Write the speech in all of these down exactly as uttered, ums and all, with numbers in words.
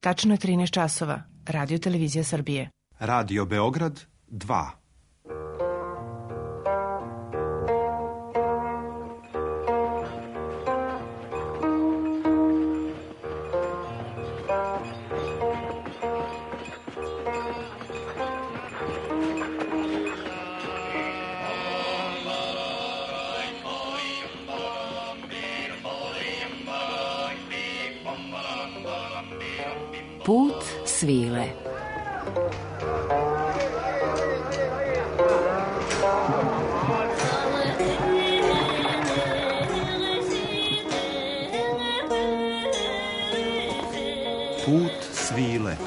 Tačno je trinaest časova. Radio Televizija Srbije. Radio Beograd dva. Put svile. Put svile.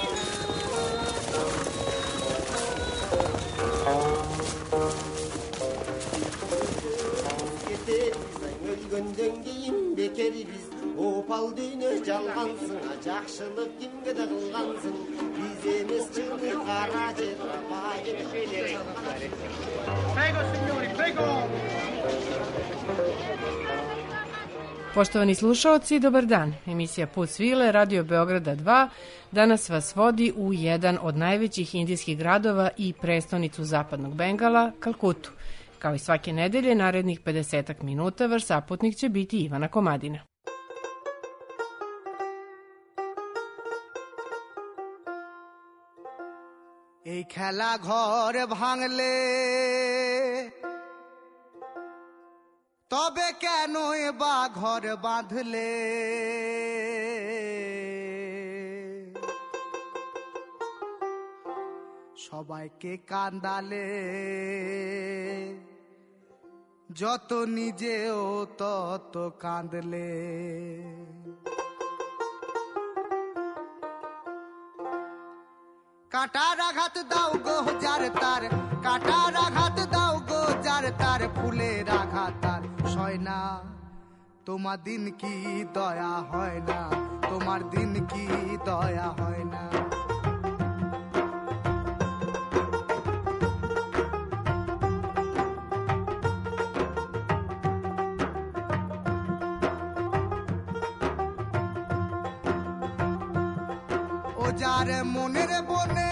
Opal düğünü жалғансың, жақшылық кімге де қылғансың, біз емес чыны қара жер Prego, signori, prego! Poštovani slušaoci, dobar dan. Emisija Put svile, Radio Beograda dva, danas vas vodi u jedan od najvećih indijskih gradova i prestonicu zapadnog Bengala, Kalkutu. Kao i svake nedelje, narednih pedesetak minuta, vaš saputnik će biti Ivana Komadina. এই খেলা ঘর ভাঙলে তবে কেন বা ঘর বাঁধলে সবাইকে কান্দালে যত নিজেও তত কাঁদলে কাটার আঘাত দাও গো যার তার কাটার আঘাত দাও গো যার তার ফুলের আঘাত তার সয় না তোমার দিন কি দয়া হয় না তোমার দিন কি দয়া হয় না ও যার মনের বনে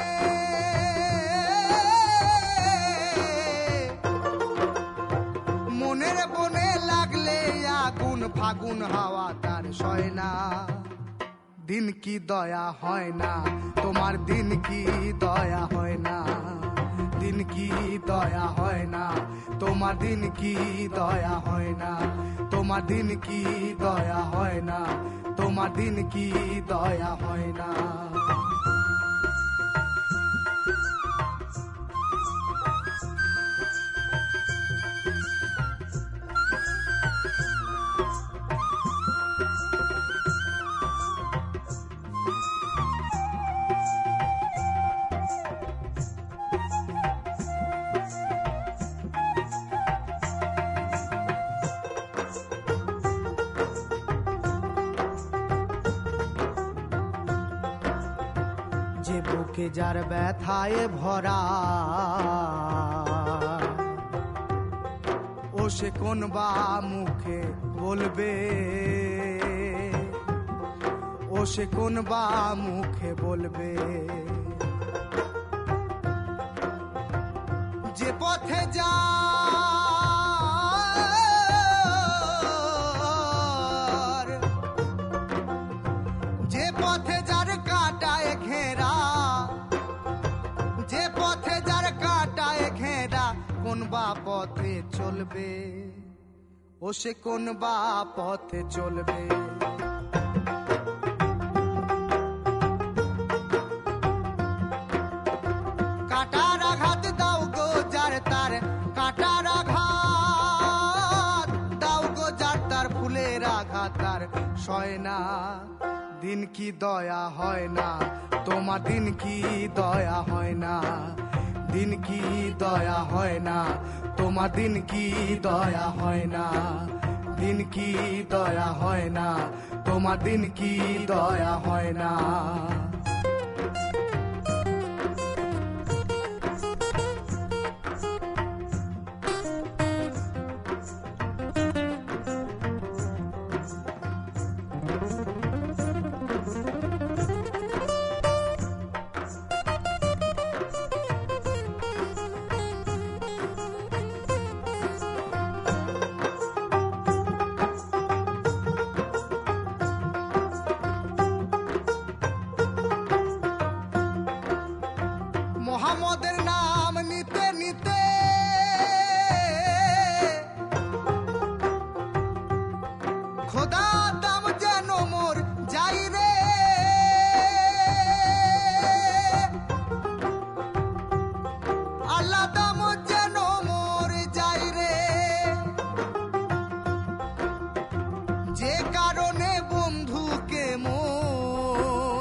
মনের বনে লাগলে আগুন ফাগুন হাওয়া তার সয় না দিন কি দয়া হয় না তোমার দিন কি দয়া হয় না দিন কি দয়া হয় না তোমার দিন কি দয়া হয় না তোমার দিন কি দয়া হয় না তোমার দিন কি দয়া হয় না যে বুকে যার ব্যথায় ভরা ও সে কোন বা মুখে বলবে ও সে কোন বা মুখে বলবে যে পথে যা যে পথে যার কাটায় ঘেরা যে পথে যার কাটায় ঘেরা কোন বা পথে চলবে ও সে কোন বা পথে চলবে কাটার আঘাত দাও গো যার তার কাটার আঘাত দাও গো যার তার ফুলের আঘাত তার সয় না দিন কি দয়া হয় না তোমার দিন কি দয়া হয় না দিন কি দয়া হয় না তোমার দিন কি দয়া হয় না দিন কি দয়া হয় না তোমার দিন কি দয়া হয় না মোহাম্মদের নাম নিতে নিতে খোদা দাম যেন মোর যাই রে, আল্লাহ দাম যেন মোর যাই রে। যে কারণে বন্ধুকে মোর,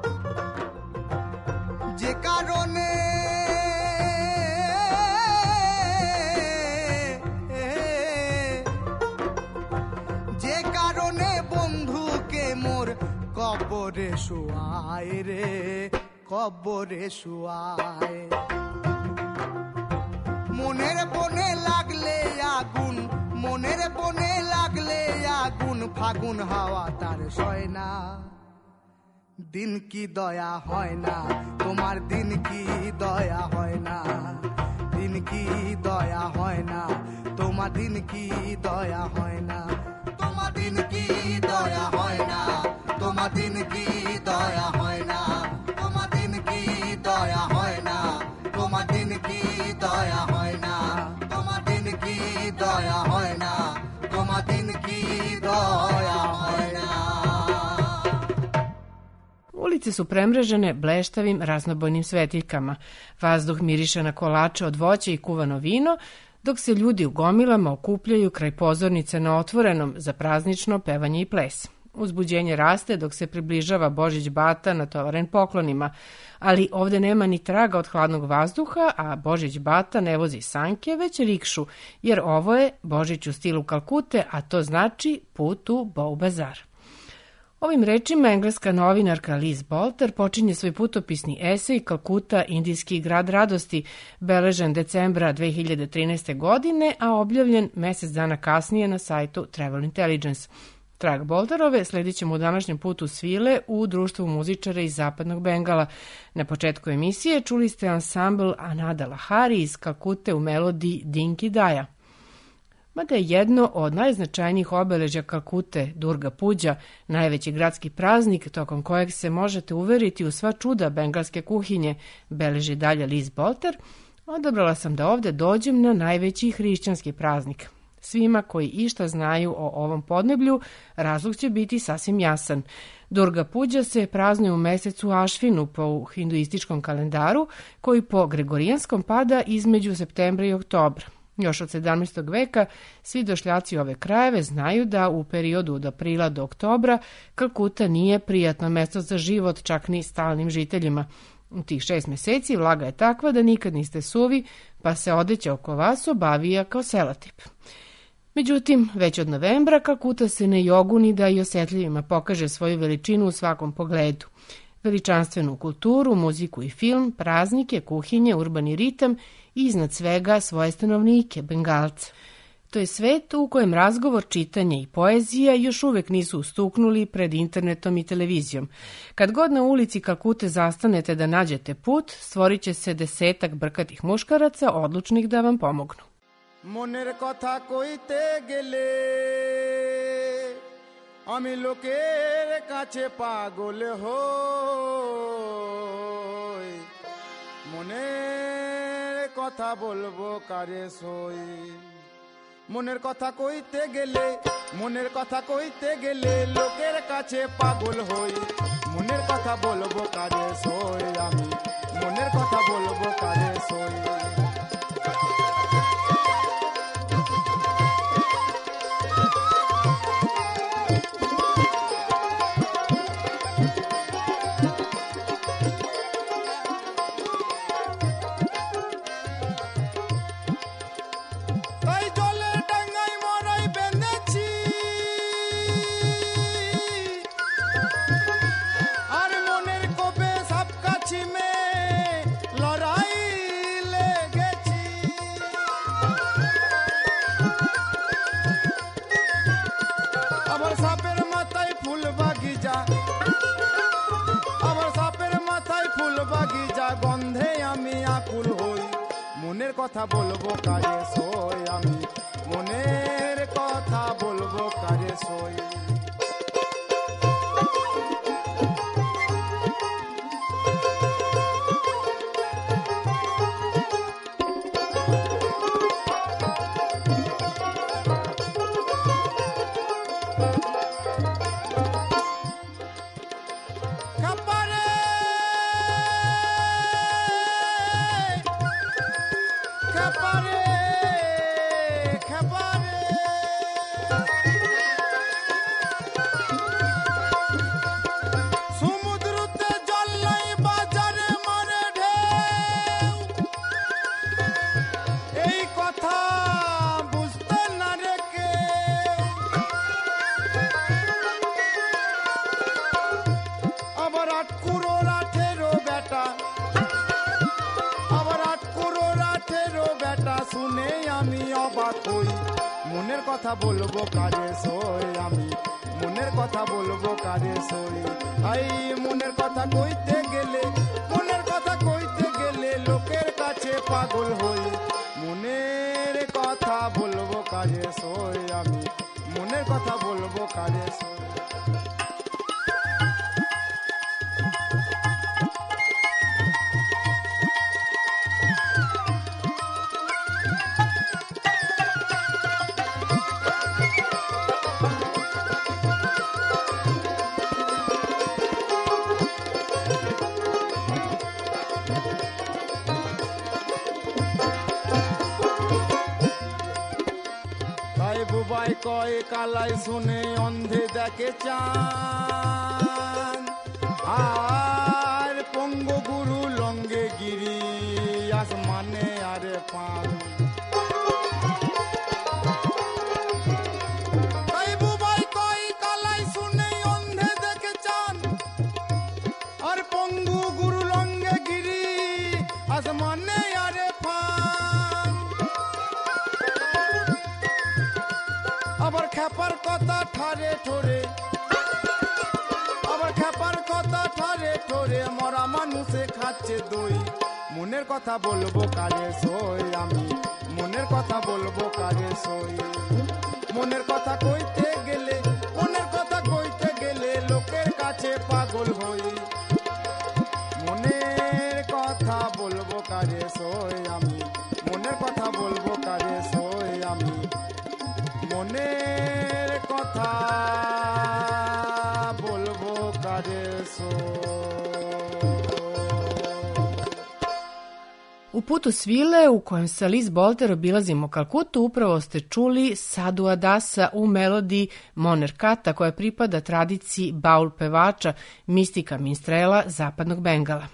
যে কারণে যে কারণে বন্ধুকে মোর কবরে শুয়ায় রে, কবরে শুয়ায়। মনের বনে লাগলে আগুন, মনের বনে লাগলে আগুন, ফাগুন হাওয়া তার সয় না। দিন কি দয়া হয় না, তোমার দিন কি দয়া হয় না, দিন কি দয়া হয় না, তোমার দিন কি দয়া হয় না, তোমার দিন কি দয়া হয় না, তোমার দিন কি দয়া হয় না, তোমার দিন কি দয়া হয় না, তোমার দিন কি দয়া হয় না, তোমার দিন কি দয়া হয় না, তোমার দিন ki doja hojna. Ulice su premrežene bleštavim raznobojnim svetiljkama. Vazduh miriše na kolače od voća i kuvano vino, dok se ljudi u gomilama okupljaju kraj pozornice na otvorenom za praznično pevanje i ples. Uzbuđenje raste dok se približava Božić Bata natovaren poklonima, ali ovde nema ni traga od hladnog vazduha, a Božić Bata ne vozi sanke, već rikšu, jer ovo je Božić u stilu Kalkute, a to znači put u Bow Bazar. Ovim rečima engleska novinarka Liz Bolter počinje svoj putopisni esej Kalkuta, indijski grad radosti, beležen decembra dve hiljade trinaeste. godine, a objavljen mesec dana kasnije na sajtu Travel Intelligence. Trag Bolterove sledit ćemo u današnjem putu svile u društvu muzičara iz Zapadnog Bengala. Na početku emisije čuli ste ansambl Anada Lahari iz Kalkute u melodiji Dinki Daja. Mada je jedno od najznačajnijih obeležja Kalkute, Durga Puđa, najveći gradski praznik tokom kojeg se možete uveriti u sva čuda bengalske kuhinje, beleži dalje Liz Bolter, odabrala sam da ovde dođem na najveći hrišćanski praznik. Svima koji išta znaju o ovom podneblju, razlog će biti sasvim jasan. Durga Puđa se praznuje u mesecu Ašvinu po hinduističkom kalendaru, koji po gregorijanskom pada između septembra i oktobra. Još od sedamnaestog. veka svi došljaci ove krajeve znaju da u periodu od aprila do oktobra Kalkuta nije prijatno mesto za život čak ni stalnim žiteljima. U tih šest meseci vlaga je takva da nikad niste suvi, pa se odeća oko vas obavija kao selotip. Međutim, već od novembra Kalkuta se ne joguni da i osjetljivima pokaže svoju veličinu u svakom pogledu. Veličanstvenu kulturu, muziku i film, praznike, kuhinje, urbani ritam i iznad svega svoje stanovnike, Bengalce. To je svet u kojem razgovor, čitanje i poezija još uvek nisu ustuknuli pred internetom i televizijom. Kad god na ulici Kalkute zastanete da nađete put, stvorit će se desetak brkatih muškaraca odlučnih da vam pomognu. মনের কথা কইতে গেলে আমি লোকের কাছে পাগল হই, মনের কথা বলবো কারে সই। মনের কথা কইতে গেলে মনের কথা কইতে গেলে লোকের কাছে পাগল হই, মনের কথা বলবো কারে সই, আমি মনের কথা বলবো কারে সই। মনের কথা বলবো কারে সই, আমি মনের কথা বলবো কারে সই। আটকুড়োর আঠেরো বেটা, আবার আটকুড়োর আঠেরো বেটা শুনে আমি অবাক হই। মনের কথা বলবো কারে সই, আমি মনের কথা বলবো কারে সই। আই মনের কথা কইতে গেলে, মনের কথা কইতে গেলে লোকের কাছে পাগল হই। মনের কথা বলবো কারে সই, আমি মনের কথা বলবো কারে সই। বুবাই কয় কালাই শুনে অন্ধে দেখে চান, আর পঙ্গু গুরু লঙ্গে গিরি আসমানে আরে পান। তাই বুবাই কয় কালাই শুনে অন্ধে দেখে চান, আর পঙ্গু গুরু লঙ্গে গিরি আসমানে আরে পান। আবার খেপার কথা ঠারে ঠোরে, আবার খেপার কথা ঠারে ঠোরে মরা মানুষে খাচ্ছে দই। মনের কথা বলবো কারে সই, আমি মনের কথা বলবো কারে সই। মনের কথা কইতে গেলে, মনের কথা কইতে গেলে লোকের কাছে পাগল হই। মনের কথা বলবো কারে সই, আমি মনের কথা বলবো কারে সই। আমি মনের কথা বলবো কারে সই। U putu svile u kojem sa Liz Bolter obilazimo Kalkutu upravo ste čuli Sadhu Dasa u melodiji Monerkata koja pripada tradiciji baul pevača, mistika minstrela zapadnog Bengala.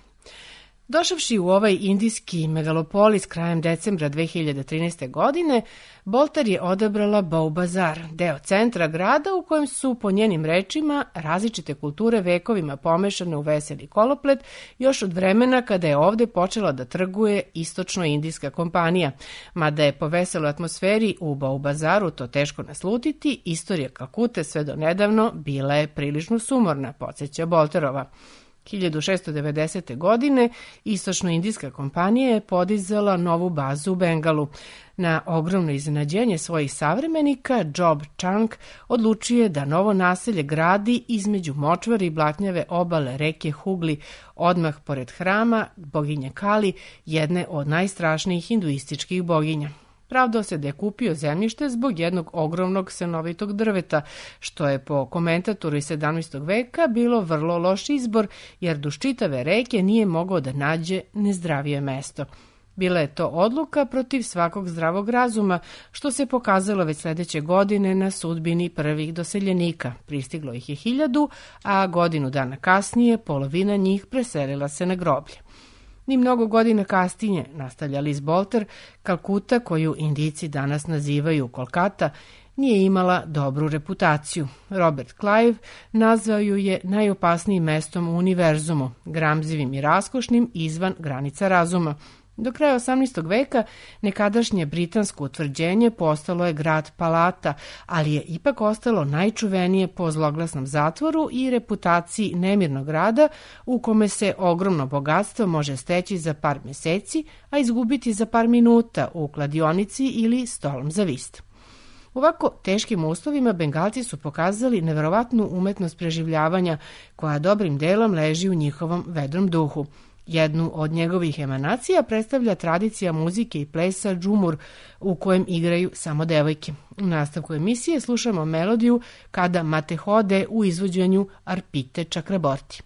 Došavši u ovaj indijski megalopolis krajem decembra dve hiljade trinaeste. godine, Bolter je odabrala Bow Bazar, deo centra grada u kojem su, po njenim rečima, različite kulture vekovima pomešane u veseli koloplet još od vremena kada je ovde počela da trguje istočno-indijska kompanija. Mada je po veseloj atmosferi u Bow Bazaru to teško naslutiti, istorija Kalkute sve do nedavno bila je prilično sumorna, podsjeća Bolterova. hiljadu šesto devedesete. godine istočno-indijska kompanija je podizala novu bazu u Bengalu. Na ogromno iznenađenje svojih savremenika, Job Chang odlučio je da novo naselje gradi između močvare i blatnjave obale reke Hugli, odmah pored hrama boginje Kali, jedne od najstrašnijih hinduističkih boginja. Pravdao se da je kupio zemljište zbog jednog ogromnog senovitog drveta, što je po komentatoru iz sedamnaestog. veka bilo vrlo loš izbor, jer duž čitave reke nije mogao da nađe nezdravije mesto. Bila je to odluka protiv svakog zdravog razuma, što se pokazalo već sledeće godine na sudbini prvih doseljenika. Pristiglo ih je hiljadu, a godinu dana kasnije polovina njih preselila se na groblje. Ni mnogo godina kasnije, nastavlja Liz Bolter, Kalkuta, koju Indijci danas nazivaju Kolkata, nije imala dobru reputaciju. Robert Clive nazvao ju je najopasnijim mestom u univerzumu, gramzivim i raskošnim izvan granica razuma. Do kraja osamnaestog. veka nekadašnje britansko utvrđenje postalo je grad Palata, ali je ipak ostalo najčuvenije po zloglasnom zatvoru i reputaciji nemirnog grada u kome se ogromno bogatstvo može steći za par meseci, a izgubiti za par minuta u kladionici ili stolom za vist. U ovako teškim uslovima Bengalci su pokazali neverovatnu umetnost preživljavanja koja dobrim delom leži u njihovom vedrom duhu. Jednu od njegovih emanacija predstavlja tradicija muzike i plesa džumur u kojem igraju samo devojke. U nastavku emisije slušamo melodiju Kada mate hode u izvođenju Arpite Chakraborty.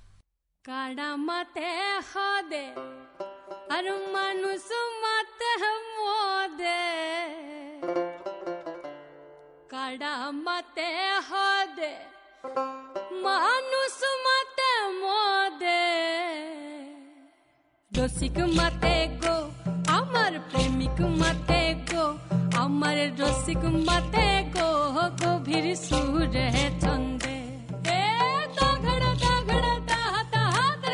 Kada mate hode, ar manus mate mode. Kada mate hode, manus mate mode. রসিক মাতে গো আমার প্রেমিক মাতে গো আমার রসিক মাতে গো গভীর সুরে ছন্দে এ দাঘড়া দাঘড়া দাহা দাহা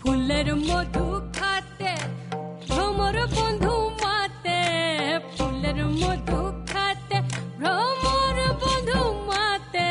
ফুলের মধু খাতে ভ্রমর বন্ধু মাতে ফুলের মধু খাতে ভ্রমর বন্ধু মাতে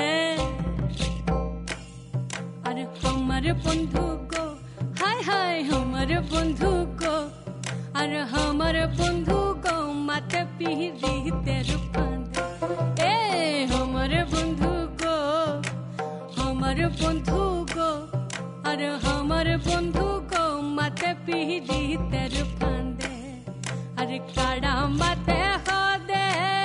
আর আমার বন্ধু গো হায় হায় আমার বন্ধু গো আর আমার বন্ধু গো মাতে পিহিতের ফাঁদে এ আমার বন্ধু গো আমার বন্ধু গো আর আমার বন্ধু গো মাতে পিহিতের ফাঁদে আর কাড়া মাতে হদে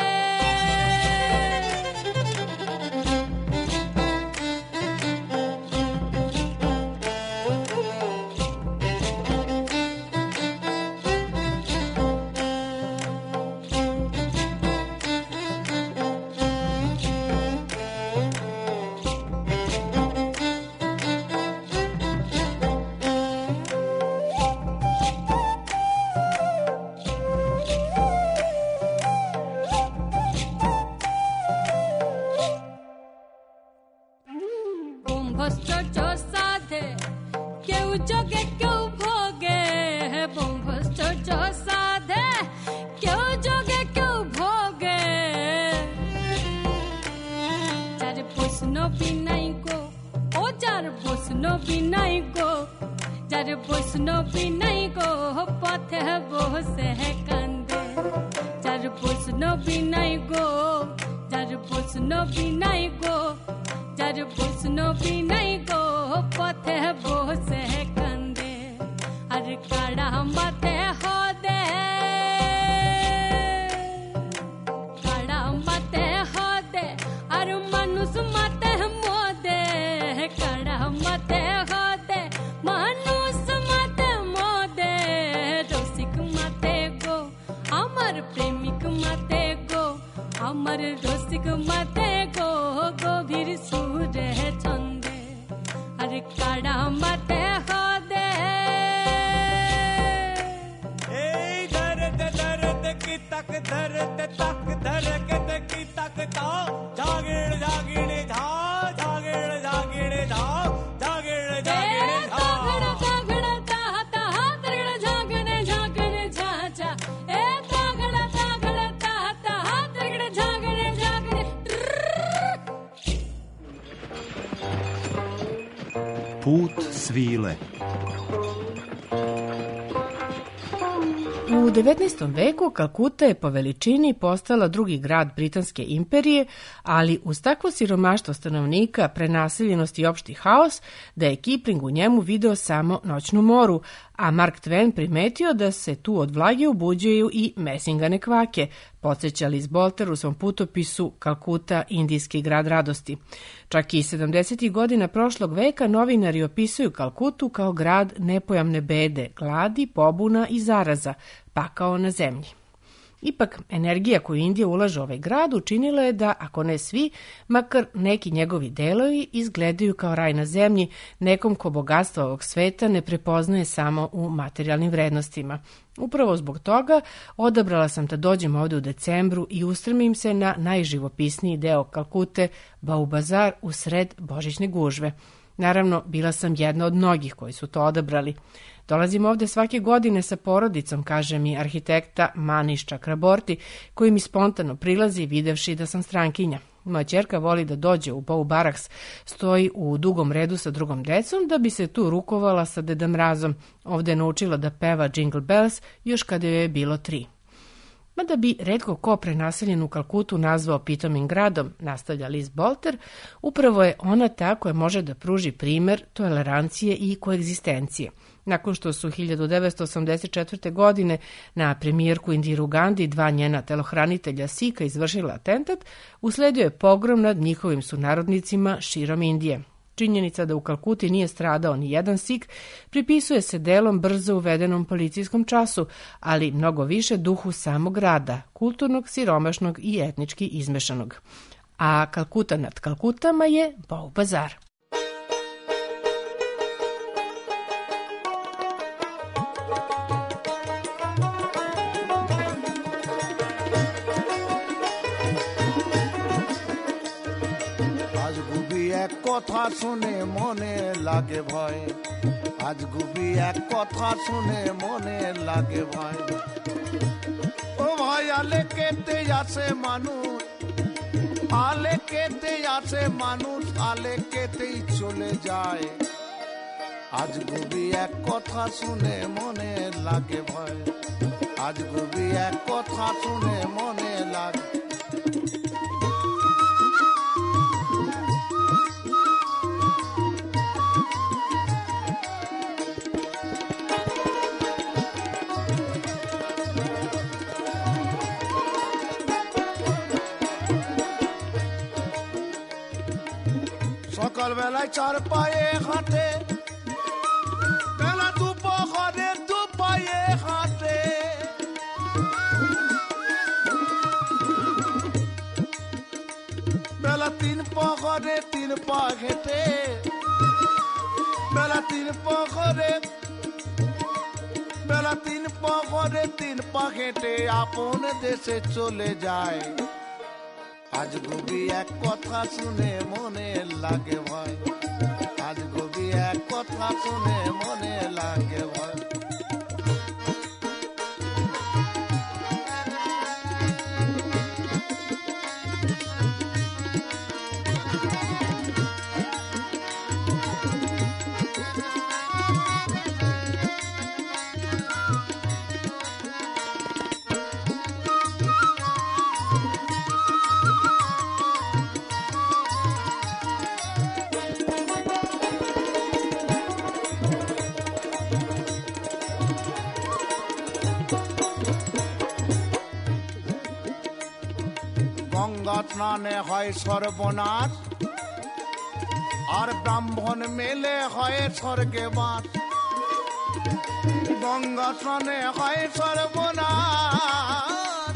Put svile. U devetnaestom veku Kalkuta je po veličini postala drugi grad Britanske imperije, ali uz takvo siromaštvo stanovnika, prenaseljenost i opšti haos, da je Kipling u njemu video samo noćnu moru, a Mark Twain primetio da se tu od vlage ubuđuju i mesingane kvake, podsjeća Liz Bolter u svom putopisu Kalkuta, indijski grad radosti. Čak i sedamdesetih godina prošlog veka novinari opisuju Kalkutu kao grad nepojamne bede, gladi, pobuna i zaraza, pakao na zemlji. Ipak, energija koju Indija ulaže u ovaj grad učinila je da, ako ne svi, makar neki njegovi delovi izgledaju kao raj na zemlji, nekom ko bogatstvo ovog sveta ne prepoznaje samo u materijalnim vrednostima. Upravo zbog toga odabrala sam da dođem ovde u decembru i ustremim se na najživopisniji deo Kalkute, Bau Bazar, u sred božićne gužve. Naravno, bila sam jedna od mnogih koji su to odabrali. Dolazim ovde svake godine sa porodicom, kaže mi arhitekta Maniš Chakraborty, koji mi spontano prilazi videvši da sam strankinja. Moja ćerka voli da dođe u Bau Baraks, stoji u dugom redu sa drugom decom da bi se tu rukovala sa Deda Mrazom. Ovde je naučila da peva Jingle Bells još kada joj je bilo tri. Mada bi retko ko prenaseljenu Kalkutu nazvao pitomim gradom, nastavlja Liz Bolter, upravo je ona ta koja može da pruži primer tolerancije i koegzistencije. Nakon što su hiljadu devetsto osamdeset četvrte. godine na premijerku Indiru Gandhi dva njena telohranitelja Sika izvršila atentat, usledio je pogrom nad njihovim sunarodnicima širom Indije. Činjenica da u Kalkuti nije stradao ni jedan Sik pripisuje se delom brzo uvedenom policijskom času, ali mnogo više duhu samog grada, kulturnog, siromašnog i etnički izmešanog. A Kalkuta nad Kalkutama je Bau Bazar. কথা শুনে মনে লাগে ভয় আজ গুবি এক কথা শুনে মনে লাগে ভয়। ও ভাই আলে কেটে আসে মানুষ, আলে কেটে আসে মানুষ, আলে কেটেই চলে যায়। আজ গুবি এক কথা শুনে মনে লাগে ভয়, আজ গুবি এক কথা শুনে মনে লাগে। সকাল বেলায় চার পায়ে হাঁটে, বেলা দুপুরে দু পায়ে হাঁটে। বেলা তিন পরে তিন পা হেঁটে, বেলা তিন পরে বেলা তিন পরে তিন পা হেঁটে আপন দেশে চলে যায়। আজ গুবি এক কথা শুনে মনে লাগে ভয়, আজ গুবি এক কথা শুনে মনে লাগে ভয়। গঙ্গা স্নানে হয় সর্বনাশ, আর ব্রাহ্মণ মেলে হয় স্বর্গে বাস। গঙ্গা স্নানে হয় সর্বনাশ,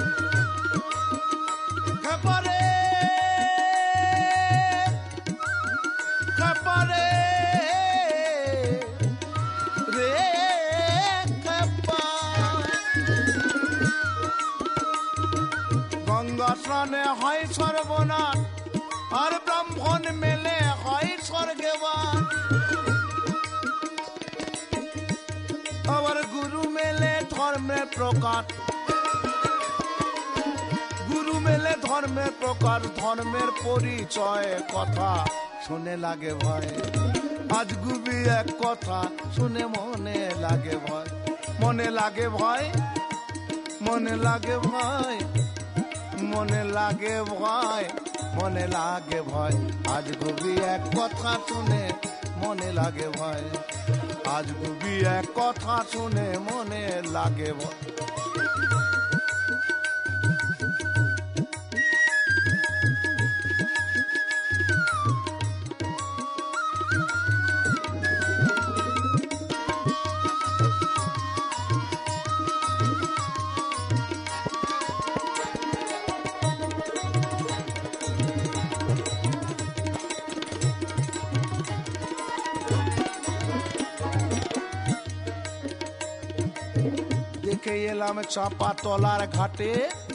খেপারে খেপারে রে খেপা। গঙ্গা স্নানে হয় সর্বনাশ, আর ব্রাহ্মণ মেলে হয় স্বর্গবাস। আবার গুরু মেলে ধর্মের প্রকাশ, গুরু মেলে ধর্মের প্রকাশ, ধর্মের পরিচয় কথা শুনে লাগে ভয়। আজ গুবি এক কথা শুনে মনে লাগে ভয়, মনে লাগে ভয়, মনে লাগে ভয়, মনে লাগে ভয়, মনে লাগে ভয়। আজ গুবি এক কথা শুনে মনে লাগে ভয়, আজ গুবি এক কথা শুনে মনে লাগে ভয়। দেখে এলাম চাপা তলার ঘাটে,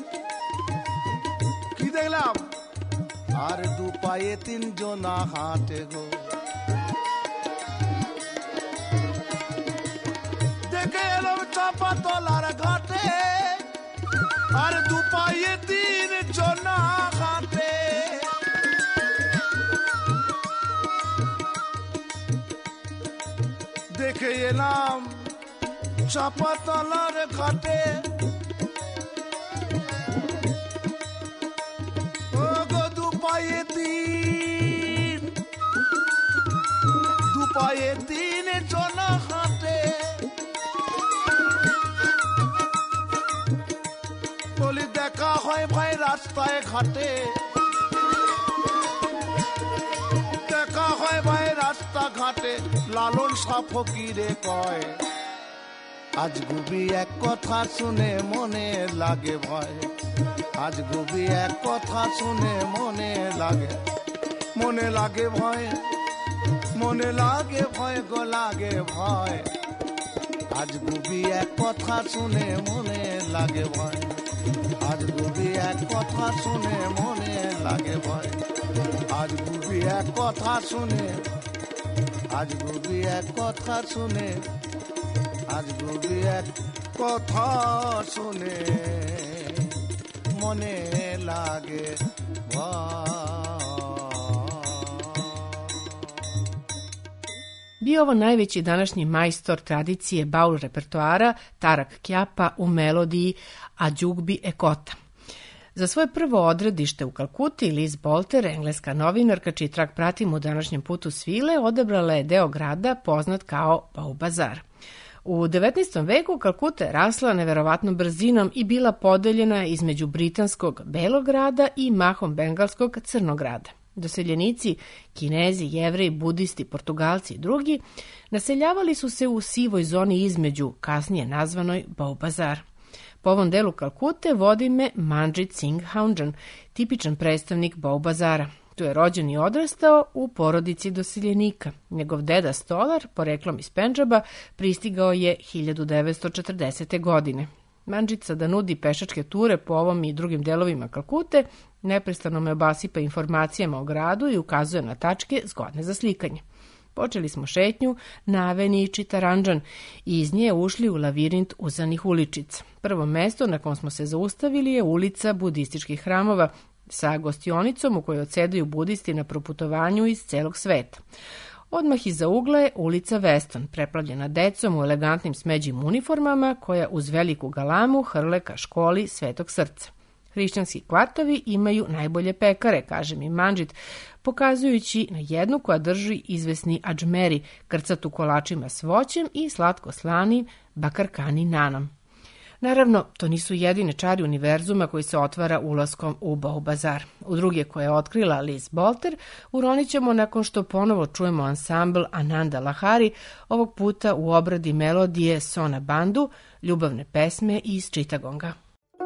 কি দেখলাম আর দু পায়ে তিনজন হাঁটে গো। দেখে এলাম চাপা তলার ঘাটে, আর দু পায়ে তিনজন হাঁটে। দেখে এলাম চাপা তলার ঘাটে, ও গো দু পায়ে তিন, দু পায়ে তিন জন হাঁটে। বলি দেখা হয় ভাই রাস্তায় ঘাটে, দেখা হয় ভাই রাস্তা ঘাটে, লালন শাহ ফকিরে কয়। আজ গুবি এক কথা শুনে মনে লাগে ভয়, আজ গুবি এক কথা শুনে মনে লাগে, মনে লাগে ভয়, মনে লাগে ভয় গো লাগে ভয়। আজ গুবি এক কথা শুনে মনে লাগে ভয়, আজ গুবি এক কথা শুনে মনে লাগে ভয়, আজ গুবি এক কথা শুনে, আজ গুবি এক কথা শুনে আজ গুবি এক কথা শুনে মনে লাগে Bio ovo najveći današnji majstor tradicije baul repertoara Tarak Kjapa u melodiji Ađugbi Ekota. Za svoje prvo odredište u Kalkuti Liz Bolter, engleska novinarka čiji trak pratimo u današnjem putu svile, odabrala je deo grada poznat kao Baubazar. U devetnaestom veku Kalkuta je rasla neverovatnom brzinom i bila podeljena između britanskog Belog grada i mahom bengalskog Crnog grada. Doseljenici, Kinezi, Jevreji, Budisti, Portugalci i drugi naseljavali su se u sivoj zoni između, kasnije nazvanoj Baubazar. Po ovom delu Kalkute vodi me Manjit Singh Haunjan, tipičan predstavnik Baubazara. Tu je rođen i odrastao u porodici doseljenika. Njegov deda stolar, poreklom iz Pendžaba, pristigao je hiljadu devetsto četrdesete. godine. Manjit sada nudi pešačke ture po ovom i drugim delovima Kalkute, neprestano me obasipa informacijama o gradu i ukazuje na tačke zgodne za slikanje. Počeli smo šetnju na aveniji Čitaranđan i iz nje ušli u lavirint uzanih uličica. Prvo mesto na kom smo se zaustavili je ulica budističkih hramova sa gostionicom u kojoj odsedaju budisti na proputovanju iz celog sveta. Odmah iza ugla je ulica Weston, preplavljena decom u elegantnim smeđim uniformama koja uz veliku galamu hrle ka školi Svetog srca. Hrišćanski kvartovi imaju najbolje pekare, kaže mi Manjit, pokazujući na jednu koja drži izvesni adžmeri, krcatu kolačima s voćem i slatko slani bakarkani nanom. Naravno, to nisu jedine čari univerzuma koji se otvara ulaskom u Baubazar. U druge koje je otkrila Liz Bolter uronit ćemo nakon što ponovo čujemo ansambl Ananda Lahari, ovog puta u obradi melodije Sona Bandu, ljubavne pesme iz Čitagonga.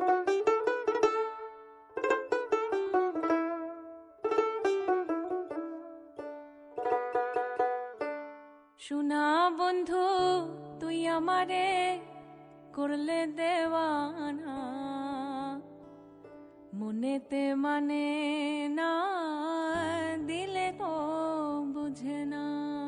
শোনা বন্ধু তুই আমারে করলে দেওয়ানা মনেতে মানে না দিলে তো বুঝে না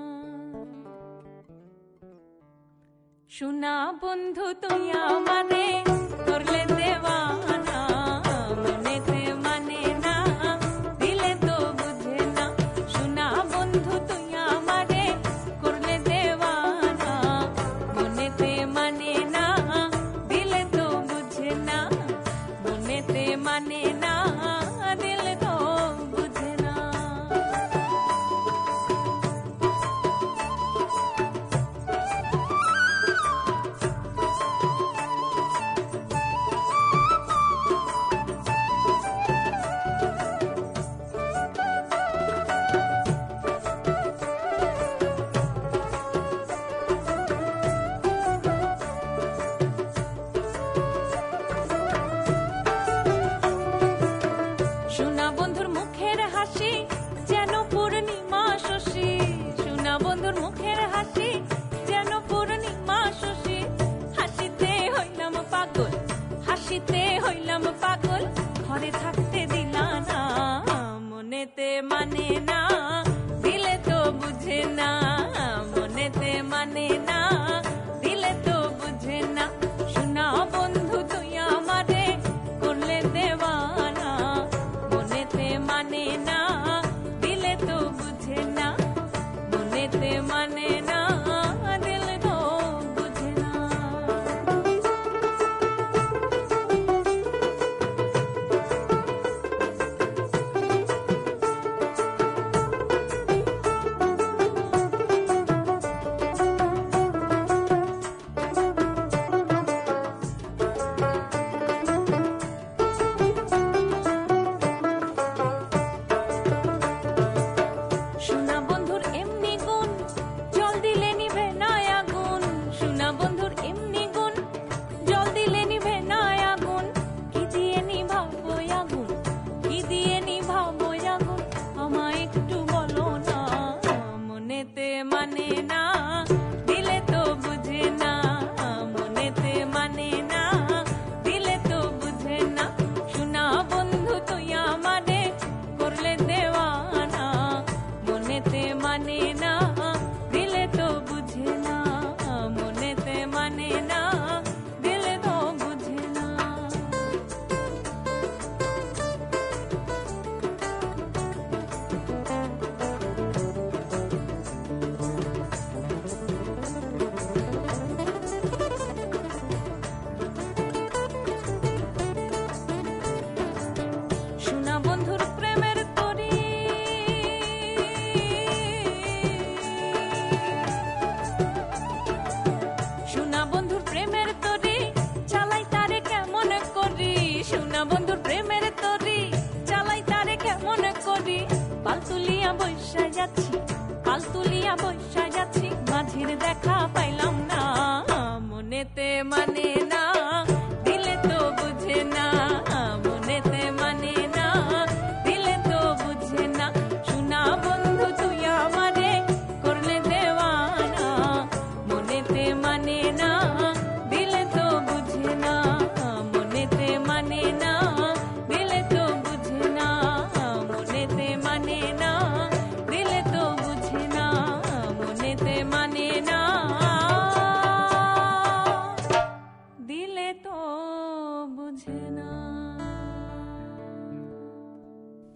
শোনা বন্ধু তুই আমারে করলে দেওয়ানা মনেতে মানে না দিলে তো বুঝে না শোনা বন্ধু তুই আমারে করলে দেওয়ানা মনেতে মানে না দিলে তো বুঝে না মনেতে মানে না দিলে তো বুঝে না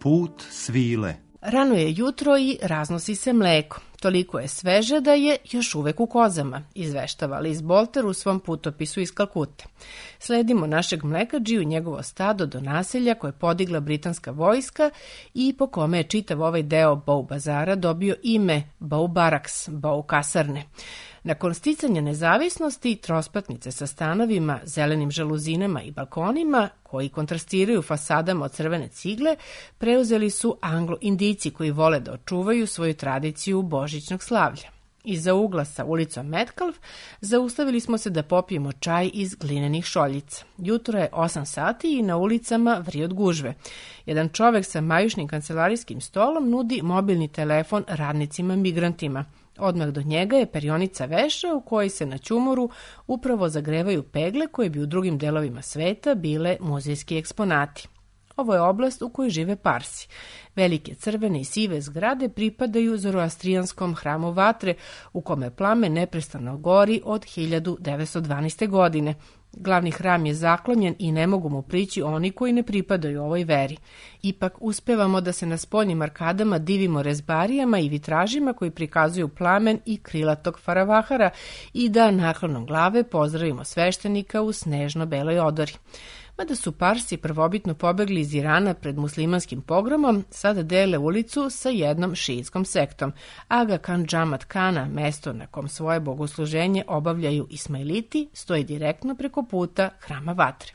Put svile. Rano je jutro i raznosi se mleko. Toliko je sveže da je još uvek u kozama, izveštava Liz Bolter u svom putopisu iz Kalkute. Sledimo našeg mlekadžiju i njegovo stado do naselja koje je podigla britanska vojska i po kome je čitav ovaj deo Bow bazara dobio ime Bow Barracks, Bow kasarne. Nakon sticanja nezavisnosti, trospratnice sa stanovima, zelenim žaluzinama i balkonima, koji kontrastiraju fasadama od crvene cigle, preuzeli su Anglo-Indijci koji vole da očuvaju svoju tradiciju božićnog slavlja. Iza ugla sa ulicom Metcalf zaustavili smo se da popijemo čaj iz glinenih šoljica. Jutro je osam sati i na ulicama vri od gužve. Jedan čovek sa majušnim kancelarijskim stolom nudi mobilni telefon radnicima migrantima. Odmah do njega je perionica veša u kojoj se na ćumoru upravo zagrevaju pegle koje bi u drugim delovima sveta bile muzejski eksponati. Ovo je oblast u kojoj žive Parsi. Velike crvene i sive zgrade pripadaju zoroastrijanskom hramu vatre u kome plame neprestano gori od hiljadu devetsto dvanaeste. godine. Glavni hram je zaklonjen i ne mogu mu prići oni koji ne pripadaju ovoj veri. Ipak uspevamo da se na spoljnim arkadama divimo rezbarijama i vitražima koji prikazuju plamen i krilatog faravahara i da naklonom glave pozdravimo sveštenika u snežno-beloj odori. Mada su Parsi prvobitno pobegli iz Irana pred muslimanskim pogromom, sada dele ulicu sa jednom šiitskom sektom. Aga Khan Džamat Kana, mesto na kom svoje bogosluženje obavljaju Ismailiti, stoji direktno preko puta hrama vatre.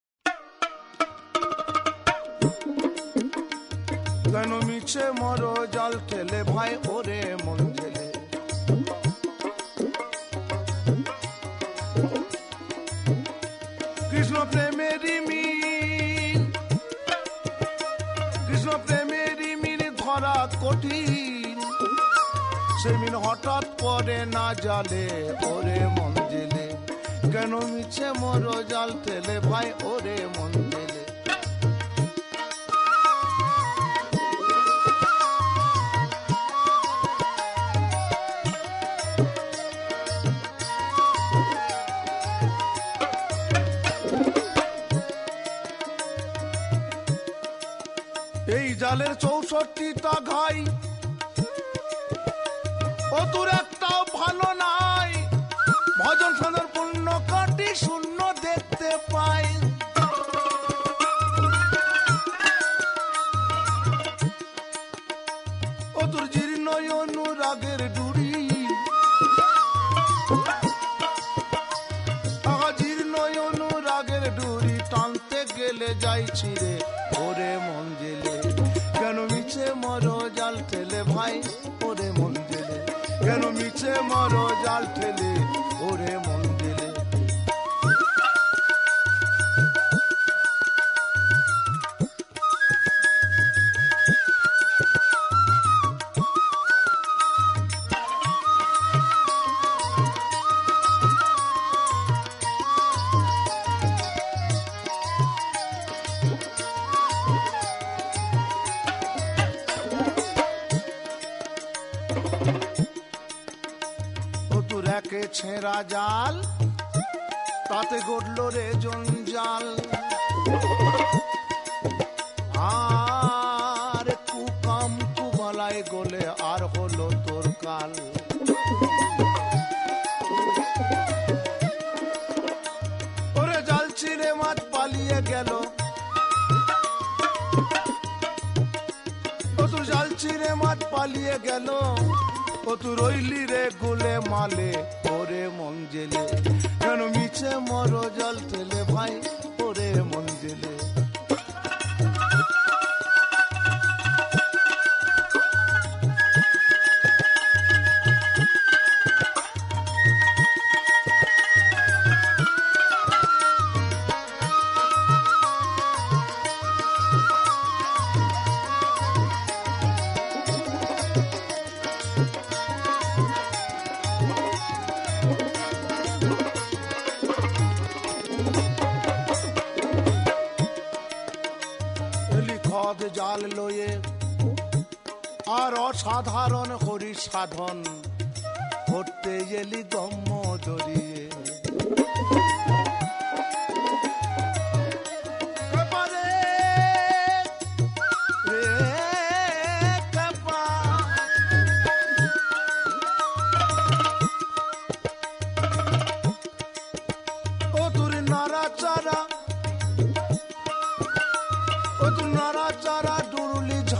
Krishna প্রেমেরই মিল কৃষ্ণ প্রেমেরই মিল ধরা কঠিন সে মিল হঠাৎ করে না জালে ওরে মন জেলে কেন মিছে মর জাল তেলে ভাই ওরে মন জেলে এই জালের চৌষট্টিটা ঘাই ও তোর একটাও ভালো নাই ভজন সদর পূর্ণ কাটি শূন্য দেখতে পাই ও তোর জীর্ণ অনুরাগের ডুরি আগা জীর্ণ অনুরাগের ডুরি টানতে গেলে যাই ছিঁড়ে ওরে মন জেলে কেন মিছে মরো জাল ঠেলে ভাই ওরে মন জেলে কেন মিছে মরো জাল ঠেলে ওরে মন জেলে ছেঁড়া জাল তাতে গড়ল রে জঞ্জাল আর কুকাম কুবালায় গলে আর হলো তোর কাল ওরে জাল ছিঁড়ে মাছ পালিয়ে গেল ও তোর জাল ছিঁড়ে মাছ পালিয়ে গেল ও তু রইলি রে গুলে মালে ওরে মন জেলে কেন মিছে মর জল ঠেলে ভাই ওরে মন জেলে জাল লয়ে আর অসাধারণ হরি সাধন করতে এলি গম্য দরিয়ে রে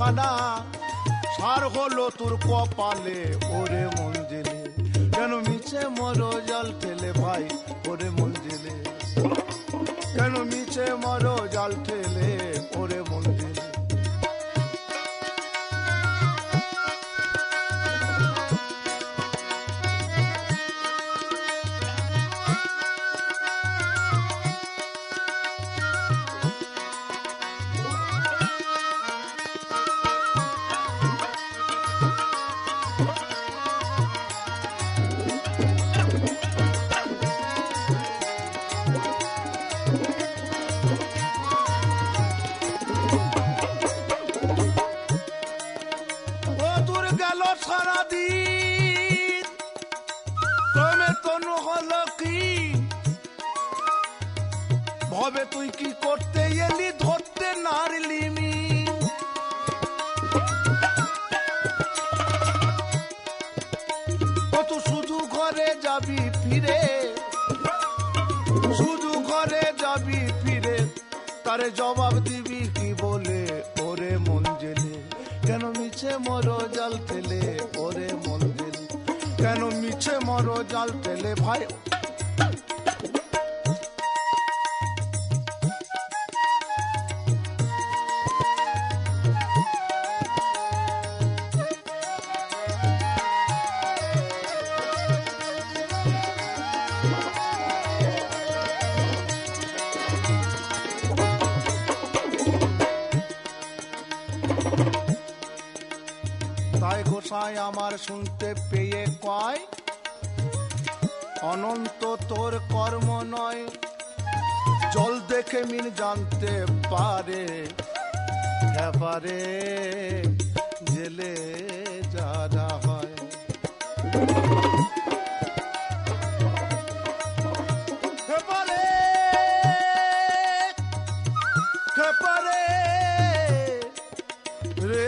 জানা সার হলো তোর কপালে ওরে মন জেলে কেন মিছে মরো জল ঠেলে ভাই ওরে মন জেলে কেন মিছে মরো জল ঠেলে ওরে মন জেলে ভবে তুই কি করতে এলি ধরতে নারলিমি ও তুই শুধু ঘরে যাবি ফিরে শুধু ঘরে যাবি ফিরে তারে জবাব দিবি কি বলে ওরে মন জেলে কেন মিছে মরো জাল ফেলে ওরে মন জেলে কেন মিছে মরো জাল ফেলে ভাই তাই গোসাই আমার শুনতে পেয়ে কয় অনন্ত তোর কর্ম নয় জল দেখে মিন জানতে পারে ব্যাপারে জেলে যারা হয় ব্যাপারে ব্যাপারে রে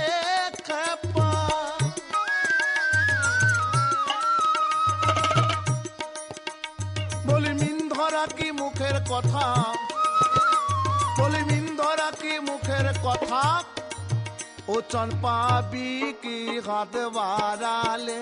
কি মুখের কথা বলি মিন্দরা কি মুখের কথা ও চন পাবি কি হাত বাড়ালে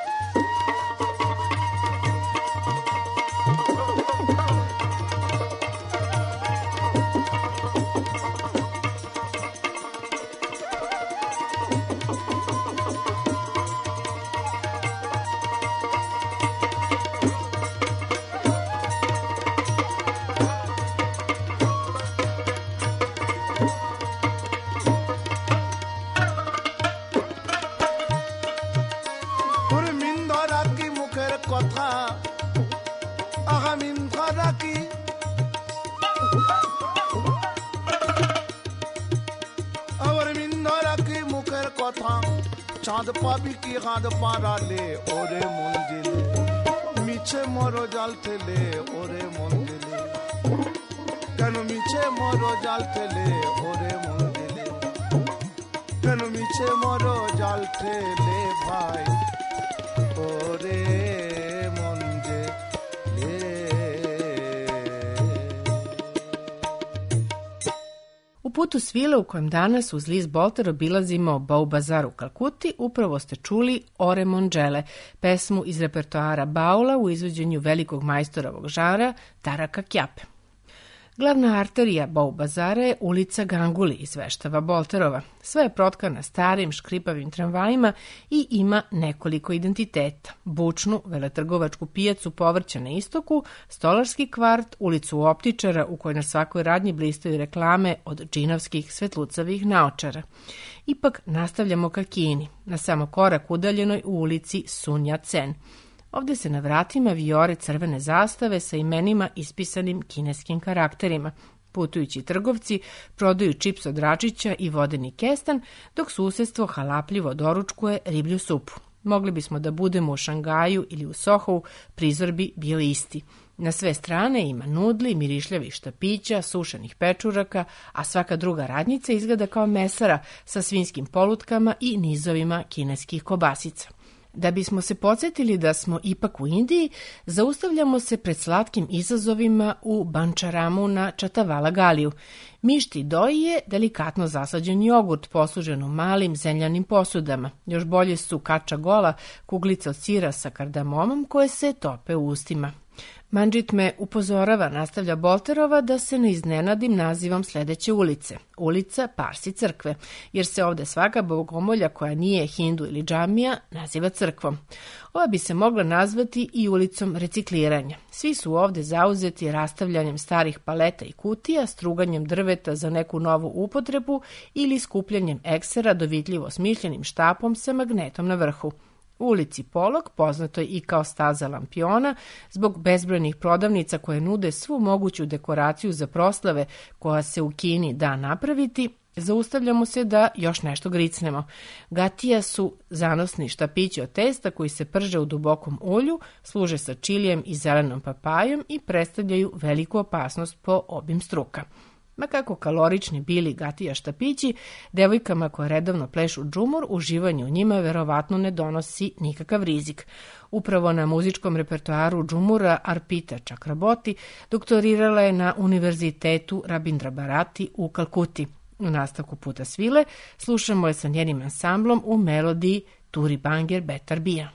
কথা আগামিন ধরা কি আবার মিন ধরা কি মুখের কথা চাঁদ পাবি কি হাত পাড়ালে ওরে মন জেলে মিছে মরো জাল ঠেলে ওরে মন জেলে কেন মিছে মরো জাল ঠেলে ওরে মন জেলে কেন মিছে মরো জাল ঠেলে ভাই ওরে U putu svile u kojem danas uz Liz Bolter obilazimo Bau Bazar u Kalkuti, upravo ste čuli Ore Mondžele, pesmu iz repertoara Baula u izvođenju velikog majstora ovog žanra Taraka Kjape. Glavna arterija Bau Bazara je ulica Ganguli, izveštava Bolterova. Sve je protkana starim škripavim tramvajima i ima nekoliko identiteta. Bučnu, veletrgovačku pijacu povrća na istoku, stolarski kvart, ulicu optičara u kojoj na svakoj radnji blistaju reklame od džinovskih svetlucavih naočara. Ipak nastavljamo ka Kini, na samo korak udaljenoj u ulici Sun Yat-sen. Ovdje se na vratima vijore crvene zastave sa imenima ispisanim kineskim karakterima. Putujući trgovci prodaju čips od račića i vodeni kestan, dok susedstvo halapljivo doručkuje riblju supu. Mogli bismo da budemo u Šangaju ili u Sohou, prizor bi bio isti. Na sve strane ima nudli, mirišljavih štapića, sušenih pečuraka, a svaka druga radnjica izgleda kao mesara sa svinjskim polutkama i nizovima kineskih kobasica. Da bismo se podsjetili da smo ipak u Indiji, zaustavljamo se pred slatkim izazovima u Bančaramu na Čatavala Galiju. Mišti doji je delikatno zasađen jogurt poslužen u malim zemljanim posudama. Još bolje su kača gola, kuglice od sira sa kardamomom koje se tope u ustima. Manđit me upozorava, nastavlja Bolterova, da se ne iznenadim nazivom sledeće ulice. Ulica Parsi crkve, jer se ovde svaka bogomolja koja nije hindu ili džamija naziva crkvom. Ova bi se mogla nazvati i ulicom recikliranja. Svi su ovde zauzeti rastavljanjem starih paleta i kutija, struganjem drveta za neku novu upotrebu ili skupljanjem eksera dovitljivo smišljenim štapom sa magnetom na vrhu. U ulici Polog, poznato je i kao staza lampiona, zbog bezbrojnih prodavnica koje nude svu moguću dekoraciju za proslave koja se u Kini da napraviti, zaustavljamo se da još nešto gricnemo. Gatija su zanosni štapići od testa koji se prže u dubokom ulju, služe sa čilijem i zelenom papajom i predstavljaju veliku opasnost po obim struka. Ma kako kalorični bili gatija štapići, devojkama koje redovno plešu džumur, uživanje u njima verovatno ne donosi nikakav rizik. Upravo na muzičkom repertoaru džumura Arpita Chakraborty doktorirala je na Univerzitetu Rabindra Bharati u Kalkuti. U nastavku Puta svile slušamo je sa njenim ansamblom u melodiji Turi Banger Betar Bija.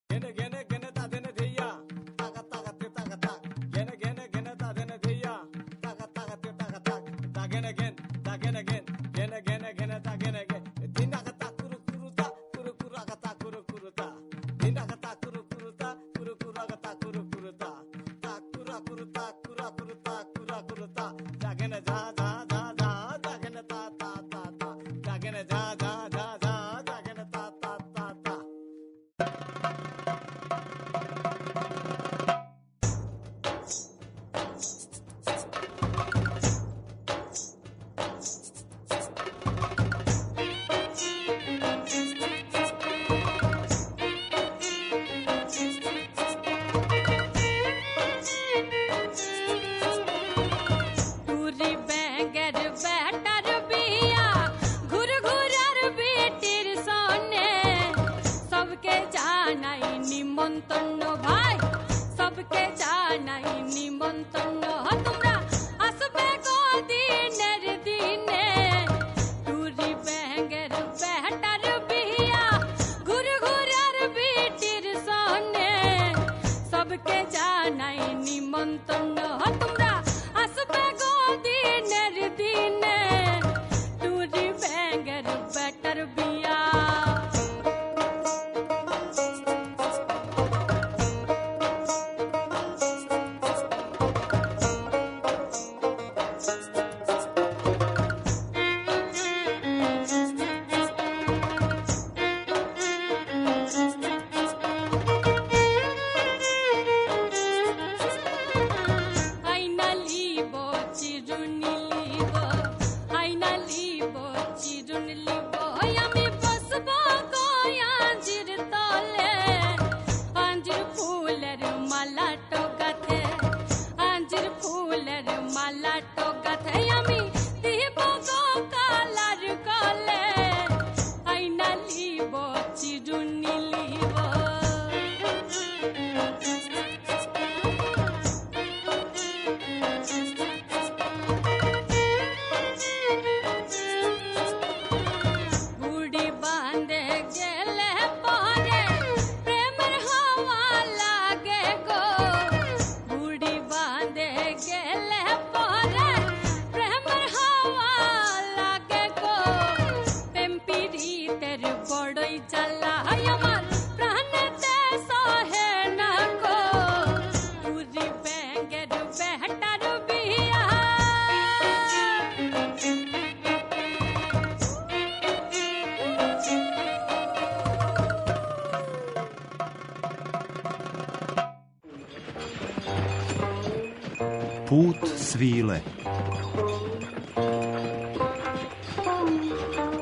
Put svile. U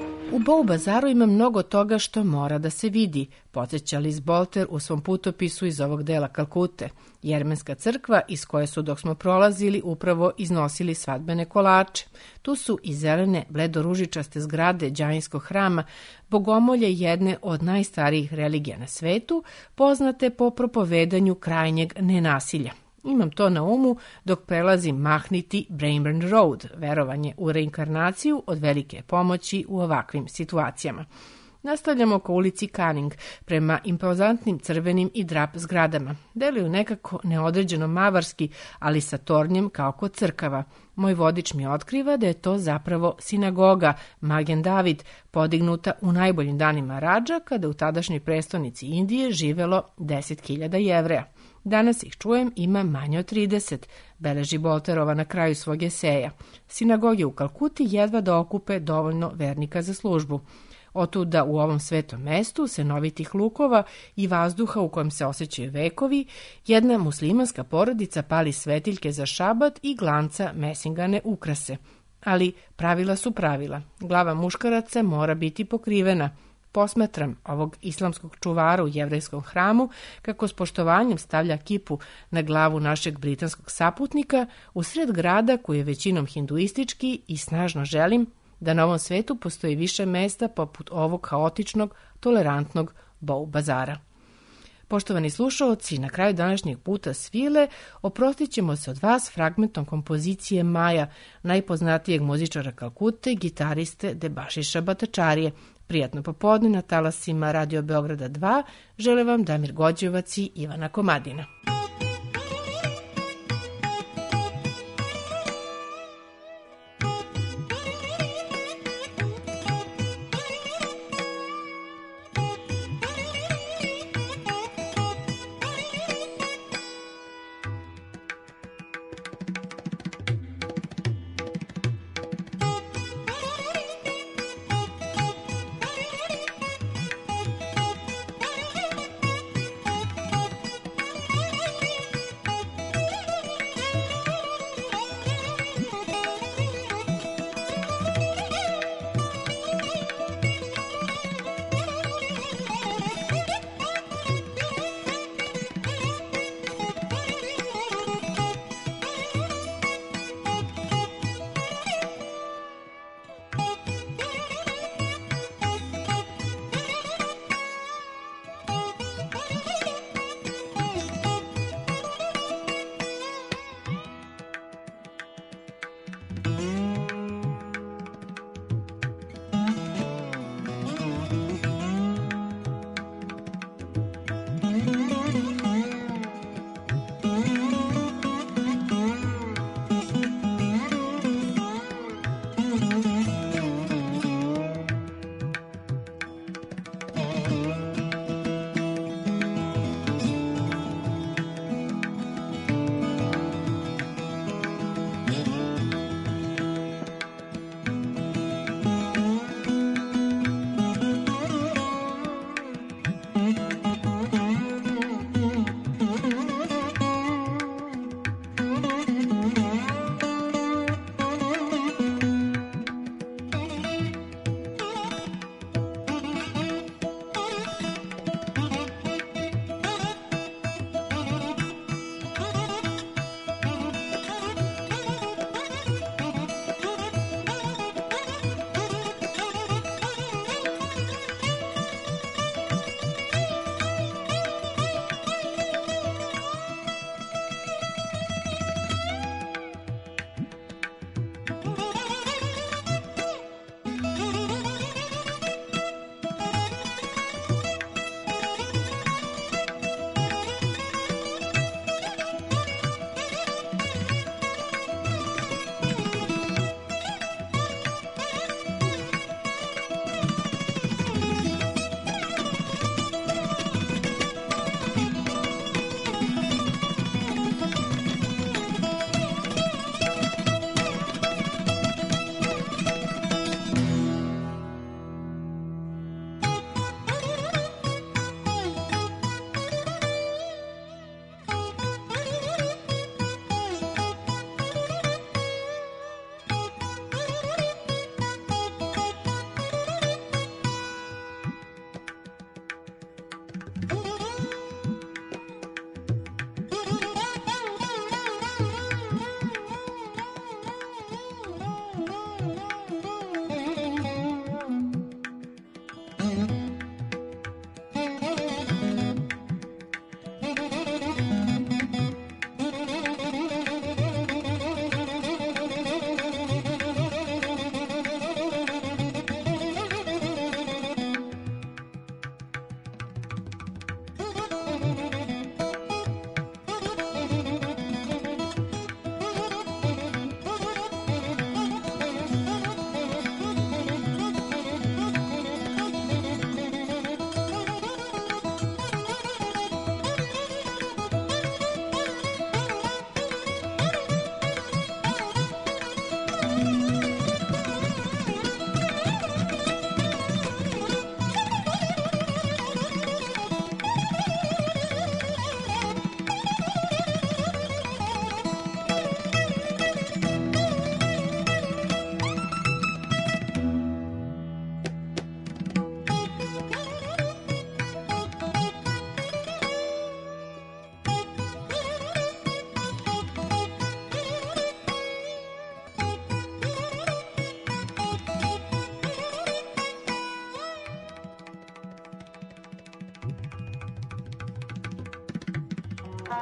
Bow bazaru ima mnogo toga što mora da se vidi, podsjeća Liz Bolter u svom putopisu iz ovog dela Kalkute. Jermenska crkva iz koje su dok smo prolazili upravo iznosili svadbene kolače. Tu su i zelene bledoružičaste zgrade džainskog hrama, bogomolje jedne od najstarijih religija na svetu, poznate po propovedanju krajnjeg nenasilja. Imam to na umu dok prelazim mahniti Braeburn Road, verovanje u reinkarnaciju od velike pomoći u ovakvim situacijama. Nastavljamo ko ulici Canning, prema impozantnim crvenim i drap zgradama. Deluju nekako neodređeno mavarski, ali sa tornjem kao kod crkava. Moj vodič mi otkriva da je to zapravo sinagoga, Magen David, podignuta u najboljim danima Radža, kada u tadašnjoj prestonici Indije živelo deset hiljada Jevreja. Danas ih čujem ima manje od trideset, beleži Bolterova na kraju svog eseja. Sinagoge u Kalkuti jedva da okupe dovoljno vernika za službu. Otuda u ovom svetom mestu, senovitih lukova i vazduha u kojem se osjećaju vekovi, jedna muslimanska porodica pali svetiljke za šabat i glanca mesingane ukrase. Ali pravila su pravila. Glava muškaraca mora biti pokrivena. Posmatram ovog islamskog čuvara u jevrejskom hramu kako s poštovanjem stavlja kipu na glavu našeg britanskog saputnika u sred grada koji je većinom hinduistički i snažno želim da na ovom svetu postoji više mesta poput ovog haotičnog, tolerantnog Bow bazara. Poštovani slušaoci, na kraju današnjeg puta svile oprostit ćemo se od vas fragmentom kompozicije Maja, najpoznatijeg muzičara Kalkute, gitariste Debašiša Batačarije. Prijatno popodne na talasima Radio Beograda dva žele vam Damir Gođevac i Ivana Komadina.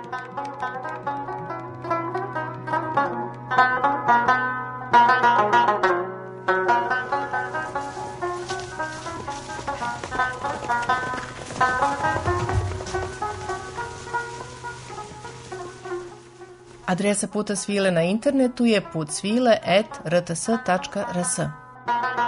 Adresa Puta svile na internetu je putsvile at r t s tačka r s.